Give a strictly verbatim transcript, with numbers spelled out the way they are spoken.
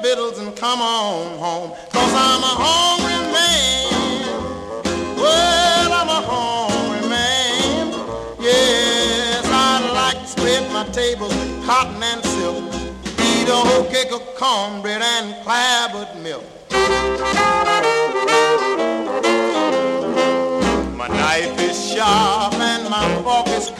victuals and come on home. Cause I'm a hungry man. Well, I'm a hungry man. Yes, I like to spread my tables with cotton and silk. Eat a whole cake of cornbread and clabbered milk. My knife is sharp and my fork is